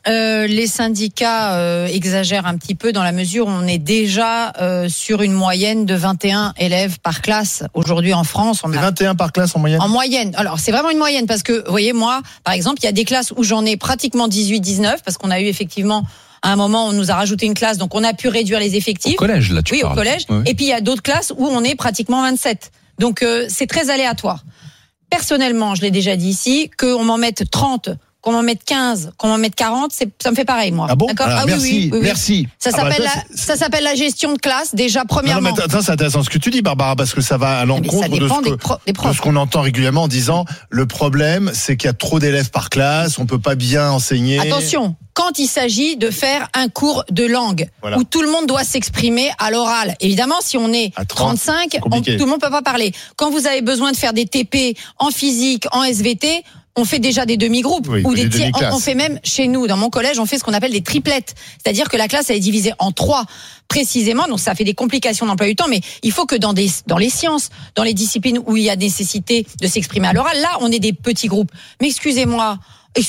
Les syndicats exagèrent un petit peu dans la mesure où on est déjà sur une moyenne de 21 élèves par classe aujourd'hui en France. C'est 21 par classe en moyenne. En moyenne. Alors c'est vraiment une moyenne parce que vous voyez moi, par exemple, il y a des classes où j'en ai pratiquement 18-19 parce qu'on a eu effectivement à un moment on nous a rajouté une classe donc on a pu réduire les effectifs. Au collège là tu parles. Oui, au collège. Oui. Et puis il y a d'autres classes où on est pratiquement 27. Donc c'est très aléatoire. Personnellement, je l'ai déjà dit ici, qu'on m'en mette 30, qu'on m'en mette 15, qu'on m'en mette 40, ça me fait pareil, moi. Ah bon? D'accord? Alors, merci, oui. merci. Ça s'appelle la gestion de classe, déjà, premièrement. Non, mais attends, c'est intéressant ce que tu dis, Barbara, parce que ça va à l'encontre de ce qu'on entend régulièrement en disant, le problème, c'est qu'il y a trop d'élèves par classe, on peut pas bien enseigner. Attention. Quand il s'agit de faire un cours de langue, où tout le monde doit s'exprimer à l'oral. Évidemment, si on est 35, tout le monde peut pas parler. Quand vous avez besoin de faire des TP en physique, en SVT, on fait déjà des demi-groupes ou des tiers. On fait même chez nous, dans mon collège, on fait ce qu'on appelle des triplettes. C'est-à-dire que la classe, elle est divisée en 3 précisément. Donc ça fait des complications d'emploi du temps. Mais il faut que dans les sciences, dans les disciplines où il y a nécessité de s'exprimer à l'oral, là, on est des petits groupes. Mais excusez-moi,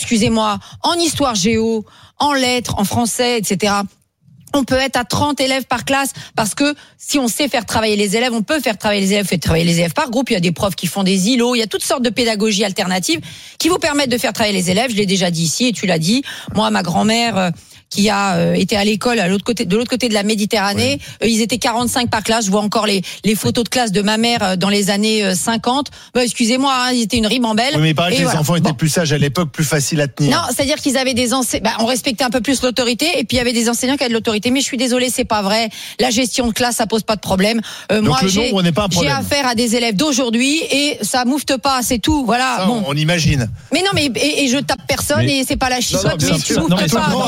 en histoire géo, en lettres, en français, etc., on peut être à 30 élèves par classe parce que si on sait faire travailler les élèves, on peut faire travailler les élèves par groupe. Il y a des profs qui font des îlots, il y a toutes sortes de pédagogies alternatives qui vous permettent de faire travailler les élèves. Je l'ai déjà dit ici et tu l'as dit. Moi, ma grand-mère qui a été à l'école de l'autre côté de la Méditerranée, ils étaient 45 par classe. Je vois encore les photos de classe de ma mère dans les années 50. Excusez-moi, ils étaient une ribambelle. Oui, mais il paraît que les enfants étaient plus sages à l'époque, plus faciles à tenir. Non, c'est-à-dire qu'ils avaient des enseignants, on respectait un peu plus l'autorité et puis il y avait des enseignants qui avaient de l'autorité. Mais je suis désolée, c'est pas vrai. La gestion de classe, ça pose pas de problème. Moi, j'ai affaire à des élèves d'aujourd'hui et ça moufte pas, c'est tout. Voilà. Ça, on imagine. Mais non, mais et je tape personne et c'est pas la chisote, mais tu mouftes pas.